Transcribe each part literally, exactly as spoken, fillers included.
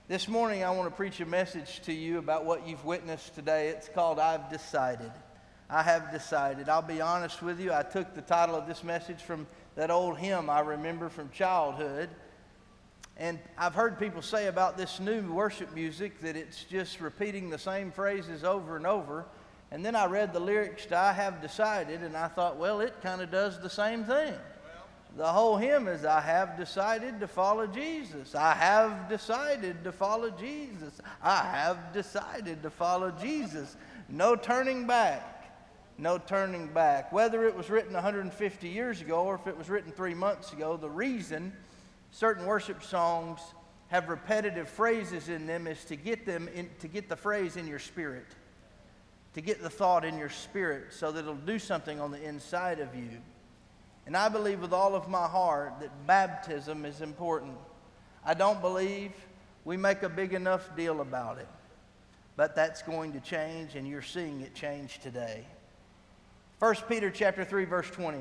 This morning I want to preach a message to you about what you've witnessed today. It's called I've Decided. I have decided. I'll be honest with you, I took the title of this message from that old hymn I remember from childhood. And I've heard people say about this new worship music that it's just repeating the same phrases over and over. And then I read the lyrics to I Have Decided, and I thought, well, it kind of does the same thing. The whole hymn is, I have decided to follow Jesus. I have decided to follow Jesus. I have decided to follow Jesus. No turning back. No turning back. Whether it was written one hundred fifty years ago or if it was written three months ago, the reason certain worship songs have repetitive phrases in them is to get them in, to get the phrase in your spirit, to get the thought in your spirit so that it'll do something on the inside of you. And I believe with all of my heart that baptism is important. I don't believe we make a big enough deal about it, but that's going to change, and you're seeing it change today. First Peter chapter three, verse twenty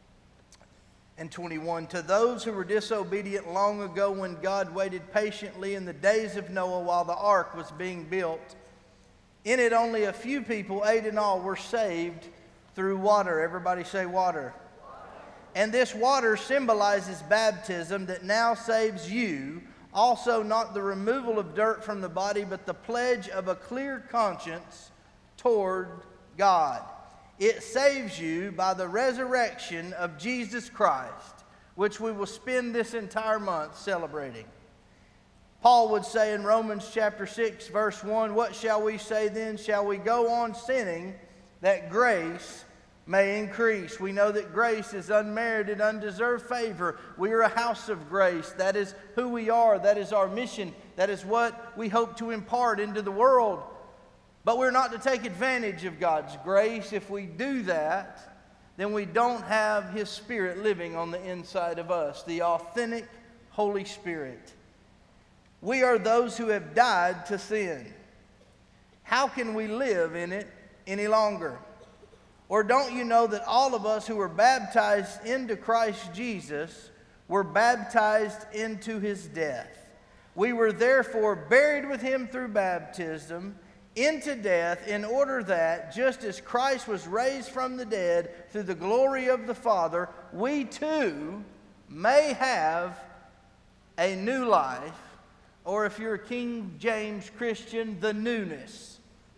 and twenty-one. To those who were disobedient long ago when God waited patiently in the days of Noah while the ark was being built, in it only a few people, eight in all, were saved through water. Everybody say water. And this water symbolizes baptism that now saves you, also not the removal of dirt from the body, but the pledge of a clear conscience toward God. It saves you by the resurrection of Jesus Christ, which we will spend this entire month celebrating. Paul would say in Romans chapter six, verse one, what shall we say then? Shall we go on sinning that grace may increase? We know that grace is unmerited, undeserved favor. We are a house of grace. That is who we are. That is our mission. That is what we hope to impart into the world. But we're not to take advantage of God's grace. If we do that, then we don't have His Spirit living on the inside of us, the authentic Holy Spirit. We are those who have died to sin. How can we live in it any longer? Or don't you know that all of us who were baptized into Christ Jesus were baptized into His death? We were therefore buried with Him through baptism into death, in order that, just as Christ was raised from the dead through the glory of the Father, we too may have a new life, or if you're a King James Christian, the newness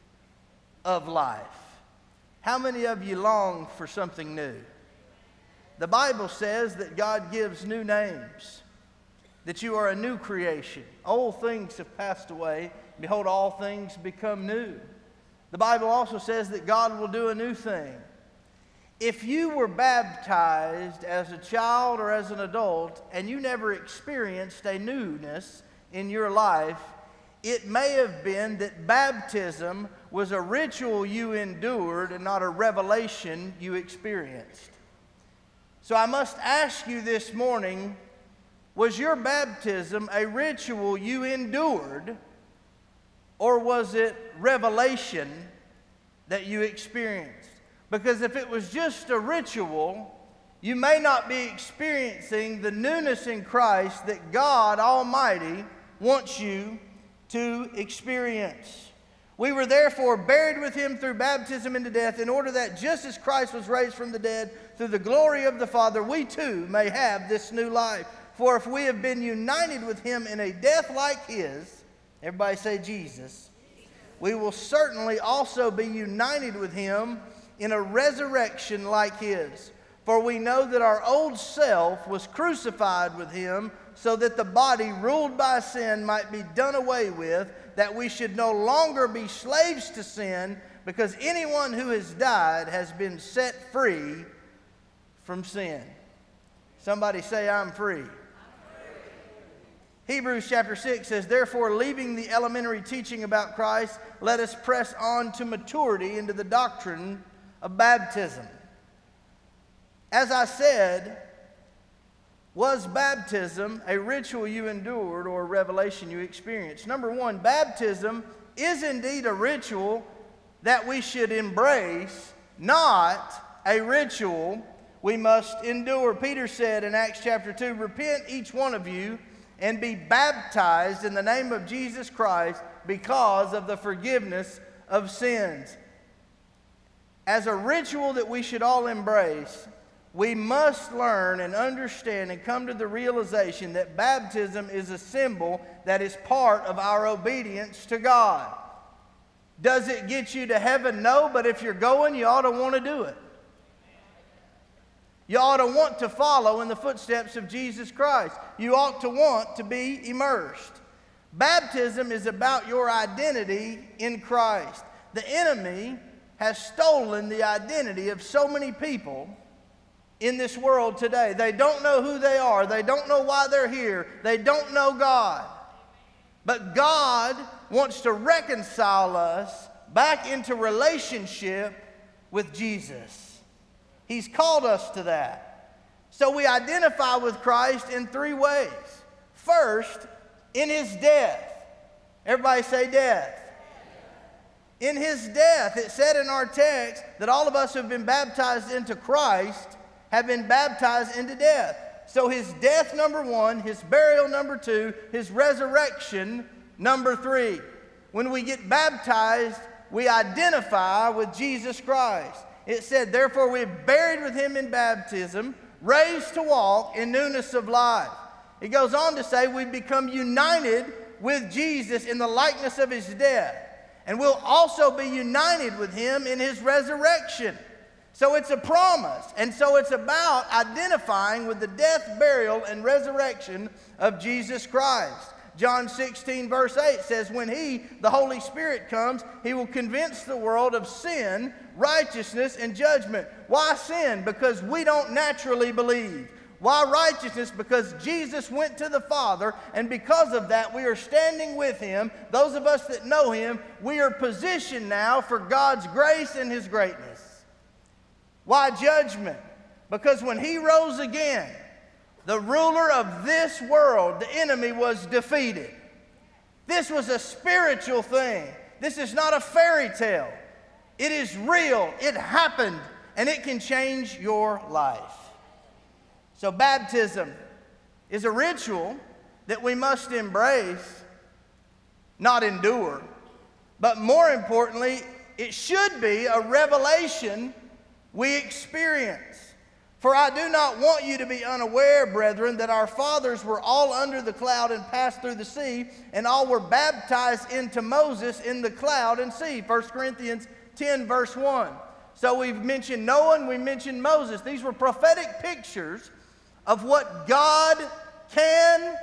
of life. How many of you long for something new? The Bible says that God gives new names, that you are a new creation. Old things have passed away. Behold, all things become new. The Bible also says that God will do a new thing. If you were baptized as a child or as an adult and you never experienced a newness in your life, it may have been that baptism was a ritual you endured and not a revelation you experienced. So I must ask you this morning, was your baptism a ritual you endured, or was it revelation that you experienced? Because if it was just a ritual, you may not be experiencing the newness in Christ that God Almighty wants you to experience. We were therefore buried with Him through baptism into death, in order that just as Christ was raised from the dead through the glory of the Father, we too may have this new life. For if we have been united with Him in a death like His, everybody say Jesus, we will certainly also be united with Him in a resurrection like His. For we know that our old self was crucified with Him, so that the body ruled by sin might be done away with, that we should no longer be slaves to sin, because anyone who has died has been set free from sin. Somebody say, I'm free. Hebrews chapter six says, therefore, leaving the elementary teaching about Christ, let us press on to maturity into the doctrine of baptism. As I said, was baptism a ritual you endured or a revelation you experienced? Number one, baptism is indeed a ritual that we should embrace, not a ritual we must endure. Peter said in Acts chapter two, repent each one of you and be baptized in the name of Jesus Christ because of the forgiveness of sins. As a ritual that we should all embrace, we must learn and understand and come to the realization that baptism is a symbol that is part of our obedience to God. Does it get you to heaven? No, but if you're going, you ought to want to do it. You ought to want to follow in the footsteps of Jesus Christ. You ought to want to be immersed. Baptism is about your identity in Christ. The enemy has stolen the identity of so many people in this world today. They don't know who they are. They don't know why they're here. They don't know God. But God wants to reconcile us back into relationship with Jesus. He's called us to that. So we identify with Christ in three ways. First, in His death. Everybody say death. In His death, it said in our text that all of us who have been baptized into Christ have been baptized into death. So His death, number one, His burial, number two, His resurrection, number three. When we get baptized, we identify with Jesus Christ. It said, therefore we have buried with Him in baptism, raised to walk in newness of life. It goes on to say we become united with Jesus in the likeness of His death. And we'll also be united with Him in His resurrection. So it's a promise. And so it's about identifying with the death, burial, and resurrection of Jesus Christ. John sixteen verse eight says, when He, the Holy Spirit, comes, He will convince the world of sin, righteousness, and judgment. Why sin? Because we don't naturally believe. Why righteousness? Because Jesus went to the Father, and because of that we are standing with Him. Those of us that know Him, we are positioned now for God's grace and His greatness. Why judgment? Because when He rose again, the ruler of this world, the enemy, was defeated. This was a spiritual thing. This is not a fairy tale. It is real. It happened, and it can change your life. So baptism is a ritual that we must embrace, not endure. But more importantly, it should be a revelation we experience. For I do not want you to be unaware, brethren, that our fathers were all under the cloud and passed through the sea, and all were baptized into Moses in the cloud and sea. First Corinthians ten, verse one. So we've mentioned Noah and we mentioned Moses. These were prophetic pictures of what God can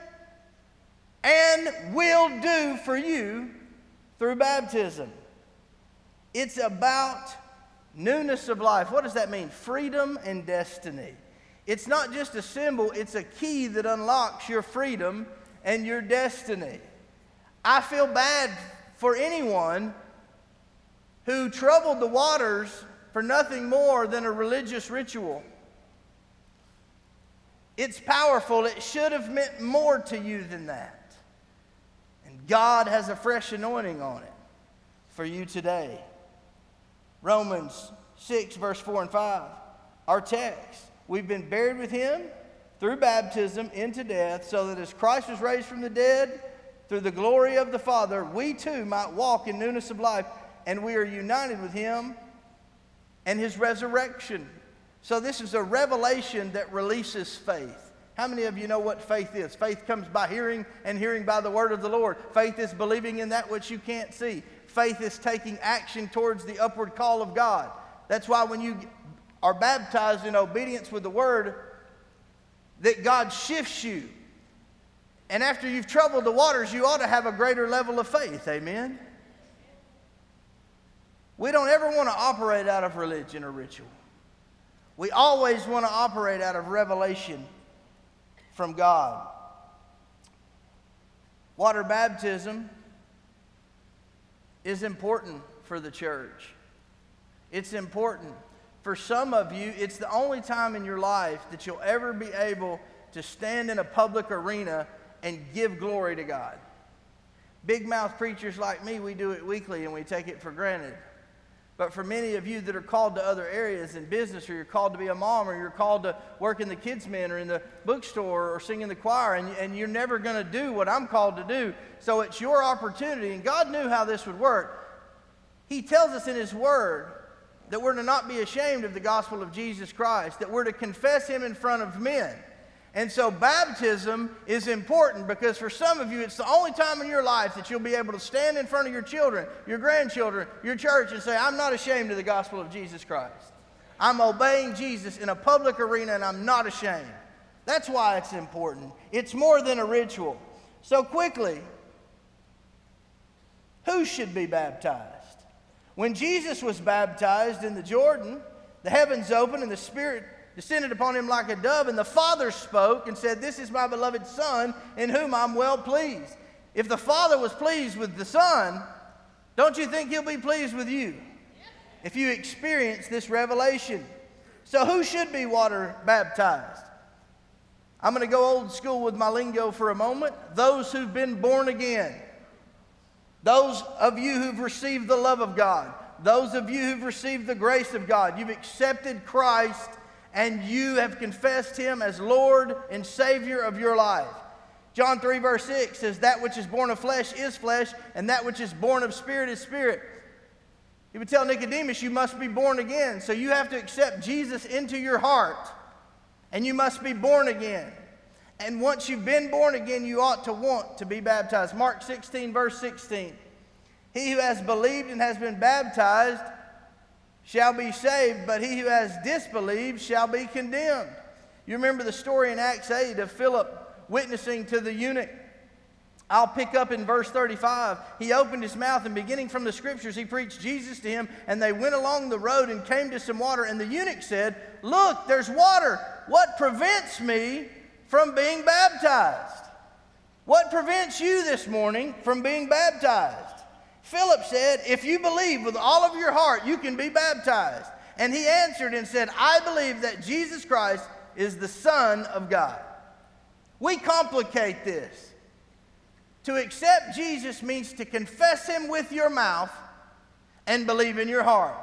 and will do for you through baptism. It's about newness of life. What does that mean? Freedom and destiny. It's not just a symbol, it's a key that unlocks your freedom and your destiny. I feel bad for anyone who troubled the waters for nothing more than a religious ritual. It's powerful. It should have meant more to you than that. And God has a fresh anointing on it for you today. Romans six, verse four and five, our text. We've been buried with Him through baptism into death, so that as Christ was raised from the dead through the glory of the Father, we too might walk in newness of life, and we are united with Him and His resurrection. So this is a revelation that releases faith. How many of you know what faith is? Faith comes by hearing, and hearing by the word of the Lord. Faith is believing in that which you can't see. Faith is taking action towards the upward call of God. That's why when you are baptized in obedience with the word, that God shifts you. And after you've troubled the waters, you ought to have a greater level of faith. Amen? We don't ever want to operate out of religion or ritual. We always want to operate out of revelation from God. Water baptism is important for the church. It's important. For some of you, it's the only time in your life that you'll ever be able to stand in a public arena and give glory to God. Big mouth preachers like me, we do it weekly and we take it for granted. But for many of you that are called to other areas in business, or you're called to be a mom, or you're called to work in the kids' men or in the bookstore or sing in the choir, and, and you're never going to do what I'm called to do. So it's your opportunity, and God knew how this would work. He tells us in His Word that we're to not be ashamed of the gospel of Jesus Christ, that we're to confess Him in front of men. And so baptism is important because for some of you, it's the only time in your life that you'll be able to stand in front of your children, your grandchildren, your church, and say, I'm not ashamed of the gospel of Jesus Christ. I'm obeying Jesus in a public arena, and I'm not ashamed. That's why it's important. It's more than a ritual. So quickly, who should be baptized? When Jesus was baptized in the Jordan, the heavens opened and the Spirit descended upon Him like a dove, and the Father spoke and said, this is my beloved Son, in whom I'm well pleased. If the Father was pleased with the Son, don't you think He'll be pleased with you if you experience this revelation? So who should be water baptized? I'm going to go old school with my lingo for a moment. Those who've been born again. Those of you who've received the love of God. Those of you who've received the grace of God. You've accepted Christ and you have confessed Him as Lord and Savior of your life. John three verse six says, that which is born of flesh is flesh, and that which is born of spirit is spirit. He would tell Nicodemus, you must be born again. So you have to accept Jesus into your heart, and you must be born again. And once you've been born again, you ought to want to be baptized. Mark sixteen verse sixteen. He who has believed and has been baptized shall be saved, but he who has disbelieved shall be condemned. You remember the story in Acts eight of Philip witnessing to the eunuch. I'll pick up in verse thirty-five. He opened his mouth, and beginning from the scriptures, he preached Jesus to him, and they went along the road and came to some water, and the eunuch said, look, there's water. What prevents me from being baptized? What prevents you this morning from being baptized? Philip said, if you believe with all of your heart, you can be baptized. And he answered and said, I believe that Jesus Christ is the Son of God. We complicate this. To accept Jesus means to confess Him with your mouth and believe in your heart.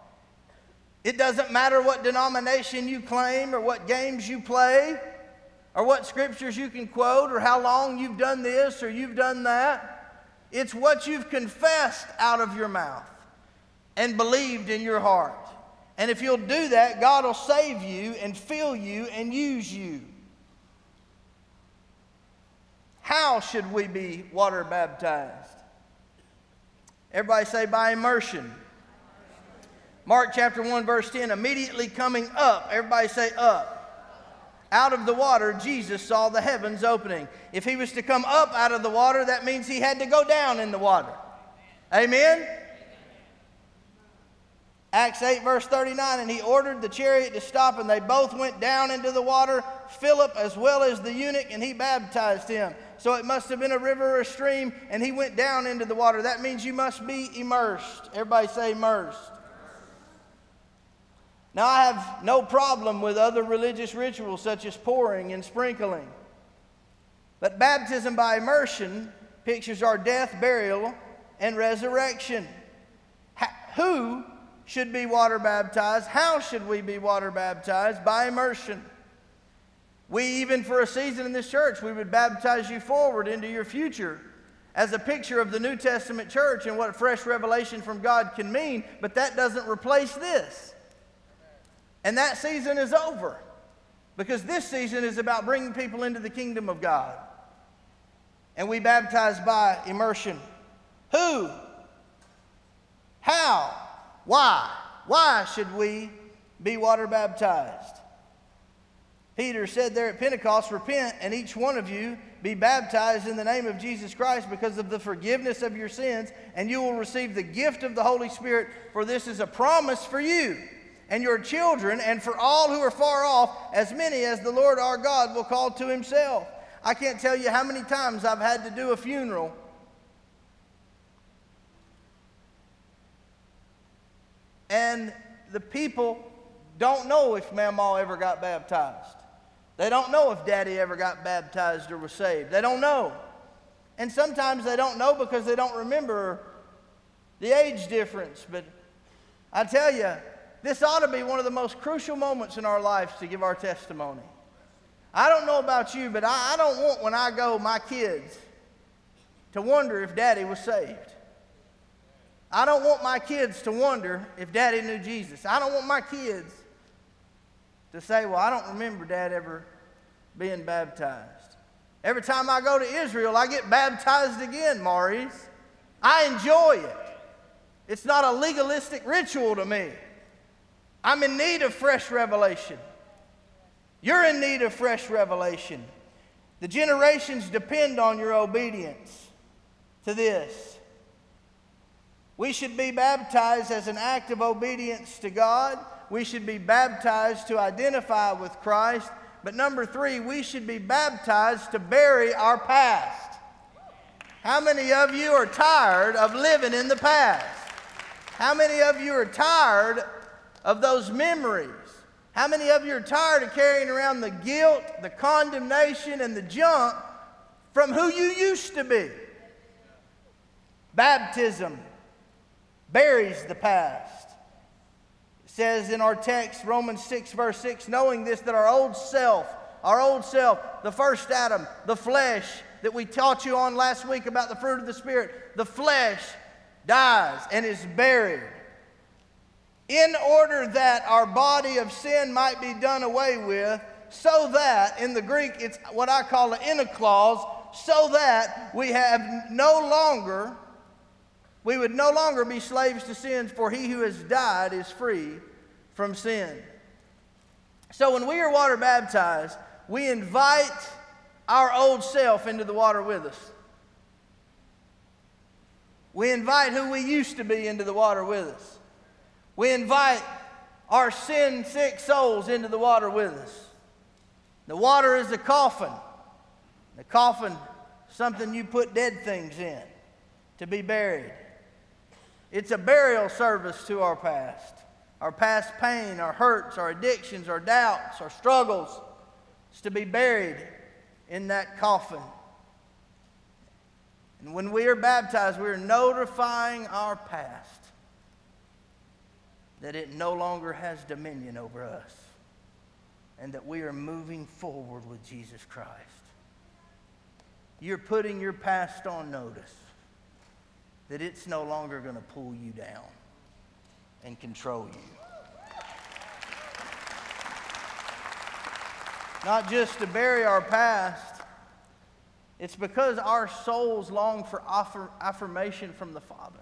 It doesn't matter what denomination you claim or what games you play or what scriptures you can quote or how long you've done this or you've done that. It's what you've confessed out of your mouth and believed in your heart. And if you'll do that, God will save you and fill you and use you. How should we be water baptized? Everybody say by immersion. Mark chapter one verse ten, immediately coming up. Everybody say up. Out of the water, Jesus saw the heavens opening. If He was to come up out of the water, that means He had to go down in the water. Amen? Acts eight verse thirty-nine, and He ordered the chariot to stop, and they both went down into the water, Philip as well as the eunuch, and He baptized him. So it must have been a river or a stream, and he went down into the water. That means you must be immersed. Everybody say immersed. Now, I have no problem with other religious rituals such as pouring and sprinkling. But baptism by immersion pictures our death, burial, and resurrection. How, who should be water baptized? How should we be water baptized? By immersion. We, even for a season in this church, we would baptize you forward into your future as a picture of the New Testament church and what fresh revelation from God can mean, but that doesn't replace this. And that season is over because this season is about bringing people into the kingdom of God. And we baptize by immersion. Who? How? Why? Why should we be water baptized? Peter said there at Pentecost, repent and each one of you be baptized in the name of Jesus Christ because of the forgiveness of your sins, and you will receive the gift of the Holy Spirit, for this is a promise for you and your children, and for all who are far off, as many as the Lord our God will call to Himself. I can't tell you how many times I've had to do a funeral and the people don't know if Mamaw ever got baptized. They don't know if Daddy ever got baptized or was saved. They don't know. And sometimes they don't know because they don't remember the age difference. But I tell you, this ought to be one of the most crucial moments in our lives to give our testimony. I don't know about you, but I, I don't want when I go my kids to wonder if Daddy was saved. I don't want my kids to wonder if Daddy knew Jesus. I don't want my kids to say, well, I don't remember Dad ever being baptized. Every time I go to Israel, I get baptized again, Maurice. I enjoy it. It's not a legalistic ritual to me. I'm in need of fresh revelation. You're in need of fresh revelation. The generations depend on your obedience to this. We should be baptized as an act of obedience to God. We should be baptized to identify with Christ. But number three, we should be baptized to bury our past. How many of you are tired of living in the past? How many of you are tired of those memories? How many of you are tired of carrying around the guilt, the condemnation, and the junk from who you used to be? Baptism buries the past. It says in our text, Romans six, verse six, knowing this, that our old self, our old self, the first Adam, the flesh that we taught you on last week about the fruit of the Spirit, the flesh dies and is buried, in order that our body of sin might be done away with, so that, in the Greek, it's what I call an inner clause, so that we have no longer, we would no longer be slaves to sin, for he who has died is free from sin. So when we are water baptized, we invite our old self into the water with us. We invite who we used to be into the water with us. We invite our sin-sick souls into the water with us. The water is a coffin. The coffin, something you put dead things in to be buried. It's a burial service to our past. Our past pain, our hurts, our addictions, our doubts, our struggles. It's to be buried in that coffin. And when we are baptized, we are notifying our past that it no longer has dominion over us and that we are moving forward with Jesus Christ. You're putting your past on notice that it's no longer going to pull you down and control you. Not just to bury our past, it's because our souls long for affirmation from the Father.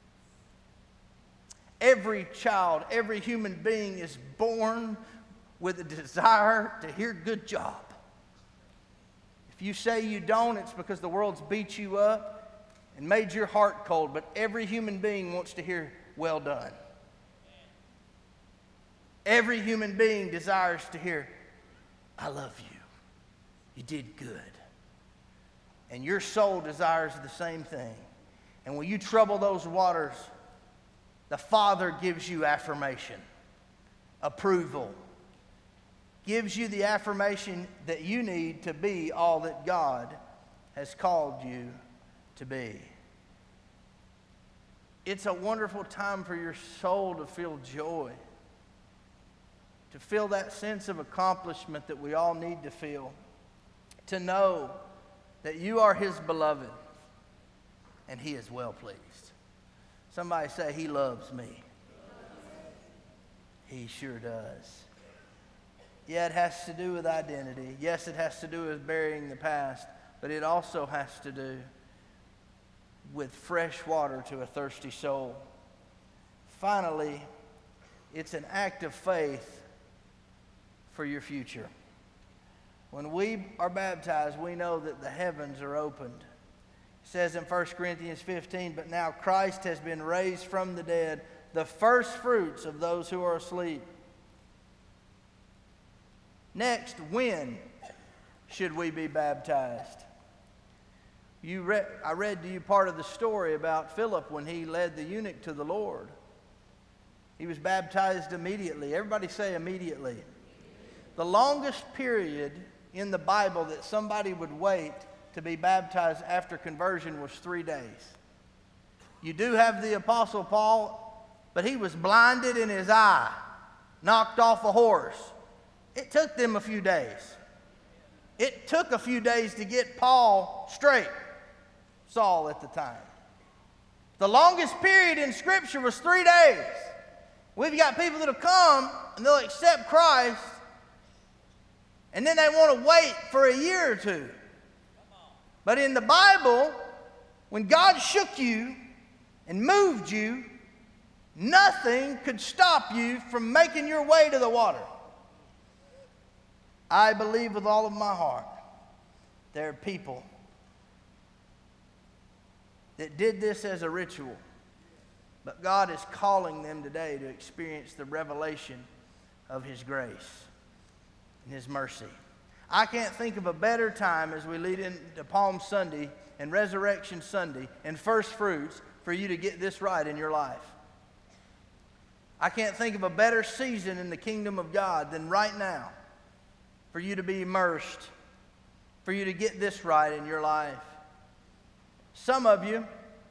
Every child, every human being is born with a desire to hear good job. If you say you don't, it's because the world's beat you up and made your heart cold. But every human being wants to hear, well done. Every human being desires to hear, I love you. You did good. And your soul desires the same thing. And when you trouble those waters, the Father gives you affirmation, approval, gives you the affirmation that you need to be all that God has called you to be. It's a wonderful time for your soul to feel joy, to feel that sense of accomplishment that we all need to feel, to know that you are His beloved and He is well pleased. Somebody say, He loves me. He sure does. Yeah, it has to do with identity. Yes, it has to do with burying the past, but it also has to do with fresh water to a thirsty soul. Finally, it's an act of faith for your future. When we are baptized, we know that the heavens are opened. It says in First Corinthians fifteen, but now Christ has been raised from the dead, the first fruits of those who are asleep. Next, when should we be baptized? You read, I read to you part of the story about Philip when he led the eunuch to the Lord. He was baptized immediately. Everybody say immediately. The longest period in the Bible that somebody would wait to be baptized after conversion was three days. You do have the Apostle Paul, but he was blinded in his eye, knocked off a horse. It took them a few days. It took a few days to get Paul straight, Saul at the time. The longest period in Scripture was three days. We've got people that will come and they'll accept Christ, and then they want to wait for a year or two. But in the Bible, when God shook you and moved you, nothing could stop you from making your way to the water. I believe with all of my heart there are people that did this as a ritual, but God is calling them today to experience the revelation of His grace and His mercy. I can't think of a better time as we lead into Palm Sunday and Resurrection Sunday and First Fruits for you to get this right in your life. I can't think of a better season in the kingdom of God than right now for you to be immersed, for you to get this right in your life. Some of you,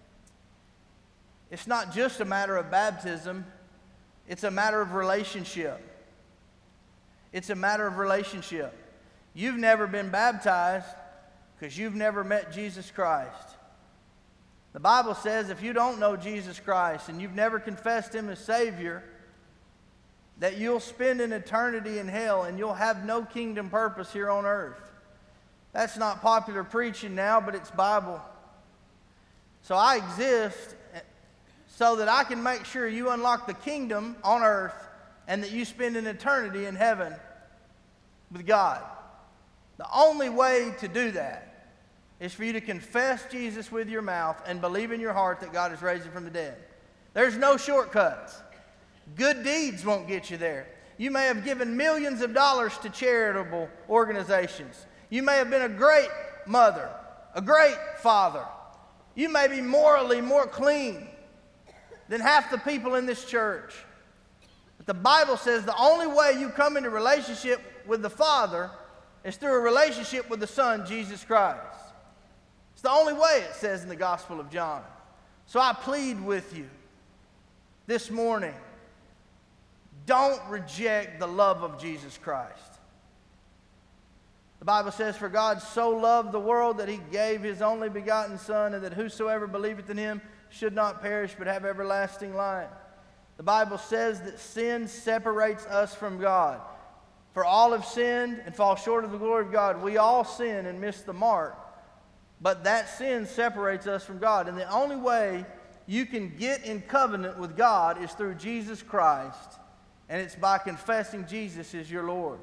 it's not just a matter of baptism, it's a matter of relationship. It's a matter of relationship. You've never been baptized because you've never met Jesus Christ. The Bible says if you don't know Jesus Christ and you've never confessed Him as Savior, that you'll spend an eternity in hell and you'll have no kingdom purpose here on earth. That's not popular preaching now, but it's Bible. So I exist so that I can make sure you unlock the kingdom on earth and that you spend an eternity in heaven with God. The only way to do that is for you to confess Jesus with your mouth and believe in your heart that God has raised Him from the dead. There's no shortcuts. Good deeds won't get you there. You may have given millions of dollars to charitable organizations. You may have been a great mother, a great father. You may be morally more clean than half the people in this church. But the Bible says the only way you come into relationship with the Father is through a relationship with the Son, Jesus Christ. It's the only way, it says in the Gospel of John. So I plead with you this morning, don't reject the love of Jesus Christ. The Bible says, for God so loved the world that He gave His only begotten Son, and that whosoever believeth in Him should not perish but have everlasting life. The Bible says that sin separates us from God. For all have sinned and fall short of the glory of God. We all sin and miss the mark. But that sin separates us from God. And the only way you can get in covenant with God is through Jesus Christ. And it's by confessing Jesus as your Lord.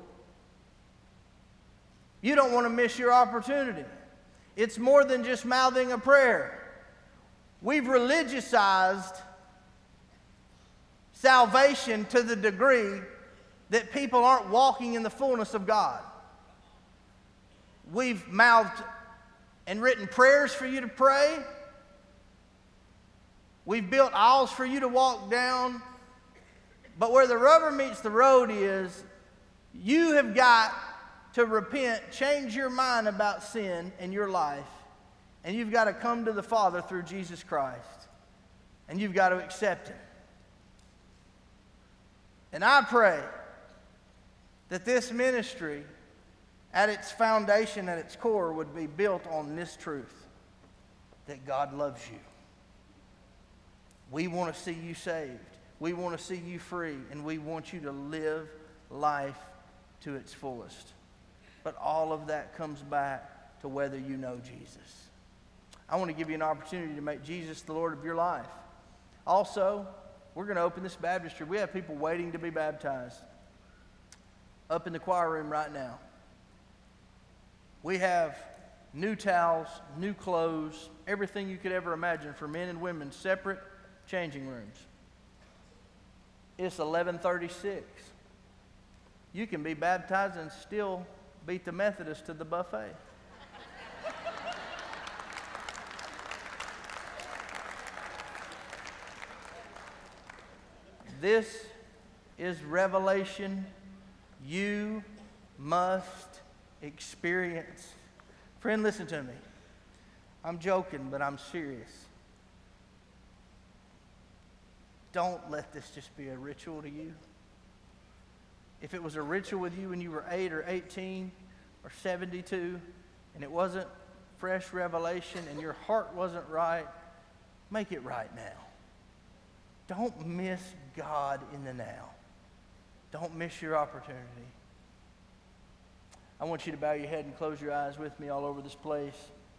You don't want to miss your opportunity. It's more than just mouthing a prayer. We've religiousized salvation to the degree that people aren't walking in the fullness of God. We've mouthed and written prayers for you to pray. We've built aisles for you to walk down. But where the rubber meets the road is you have got to repent, change your mind about sin in your life, and you've got to come to the Father through Jesus Christ, and you've got to accept Him. And I pray that this ministry, at its foundation, at its core, would be built on this truth, that God loves you. We want to see you saved. We want to see you free, and we want you to live life to its fullest. But all of that comes back to whether you know Jesus. I want to give you an opportunity to make Jesus the Lord of your life. Also, we're going to open this baptistry. We have people waiting to be baptized up in the choir room right now. We have new towels, new clothes, everything you could ever imagine for men and women, separate changing rooms. It's eleven thirty-six. You can be baptized and still beat the Methodists to the buffet. This is revelation you must experience. Friend, listen to me. I'm joking, but I'm serious. don't let this just be a ritual to you. If it was a ritual with you when you were eight or eighteen or seventy-two, and it wasn't fresh revelation and your heart wasn't right, make it right now. Don't miss God in the now. Don't miss your opportunity. I want you to bow your head and close your eyes with me all over this place.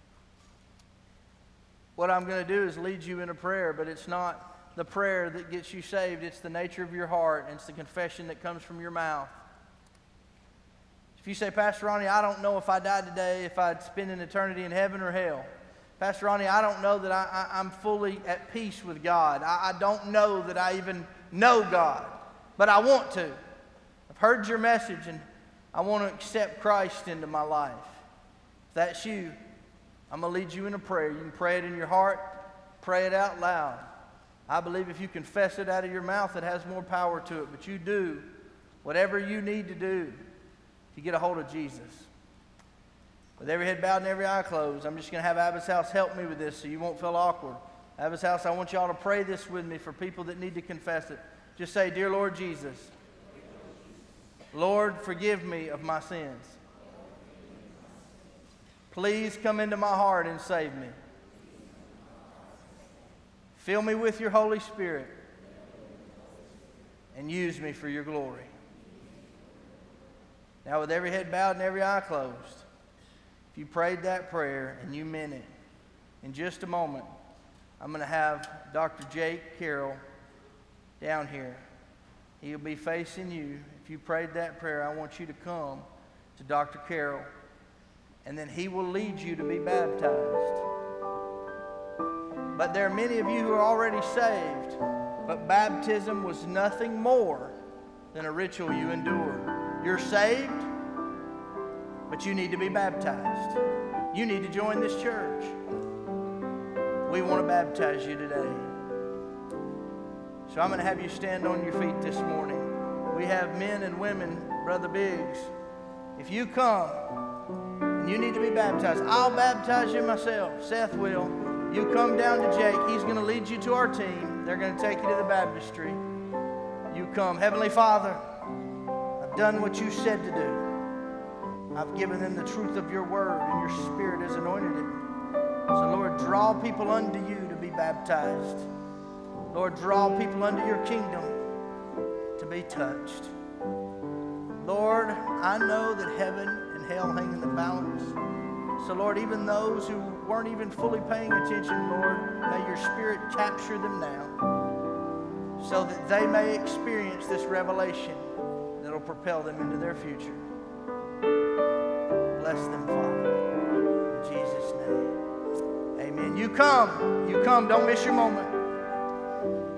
What I'm going to do is lead you in a prayer, but it's not the prayer that gets you saved. It's the nature of your heart, and it's the confession that comes from your mouth. If you say, Pastor Ronnie, I don't know if I died today, if I'd spend an eternity in heaven or hell. Pastor Ronnie, I don't know that I, I, I'm fully at peace with God. I, I don't know that I even know God, but I want to. I've heard your message, and I want to accept Christ into my life. If that's you, I'm going to lead you in a prayer. You can pray it in your heart, pray it out loud. I believe if you confess it out of your mouth, it has more power to it. But you do whatever you need to do to get a hold of Jesus. With every head bowed and every eye closed, I'm just going to have Abbott's House help me with this so you won't feel awkward. Abbott's House, I want y'all to pray this with me for people that need to confess it. Just say, Dear Lord Jesus, Lord, forgive me of my sins. Please come into my heart and save me. Fill me with your Holy Spirit and use me for your glory. Now, with every head bowed and every eye closed, if you prayed that prayer and you meant it, in just a moment, I'm going to have Doctor Jake Carroll down here. He'll be facing you. If you prayed that prayer, I want you to come to Doctor Carroll, and then he will lead you to be baptized. But there are many of you who are already saved, but baptism was nothing more than a ritual you endured. You're saved, but you need to be baptized. You need to join this church. We want to baptize you today. So I'm going to have you stand on your feet this morning. We have men and women, Brother Biggs. If you come and you need to be baptized, I'll baptize you myself. Seth will. You come down to Jake. He's going to lead you to our team. They're going to take you to the baptistry. You come. Heavenly Father, I've done what you said to do. I've given them the truth of your word, and your Spirit has anointed it. So, Lord, draw people unto you to be baptized. Lord, draw people unto your kingdom to be touched. Lord, I know that heaven and hell hang in the balance. So, Lord, even those who weren't even fully paying attention, Lord, may your Spirit capture them now so that they may experience this revelation that will propel them into their future. Bless them, Father, in Jesus' name. Amen. You come. You come. Don't miss your moment.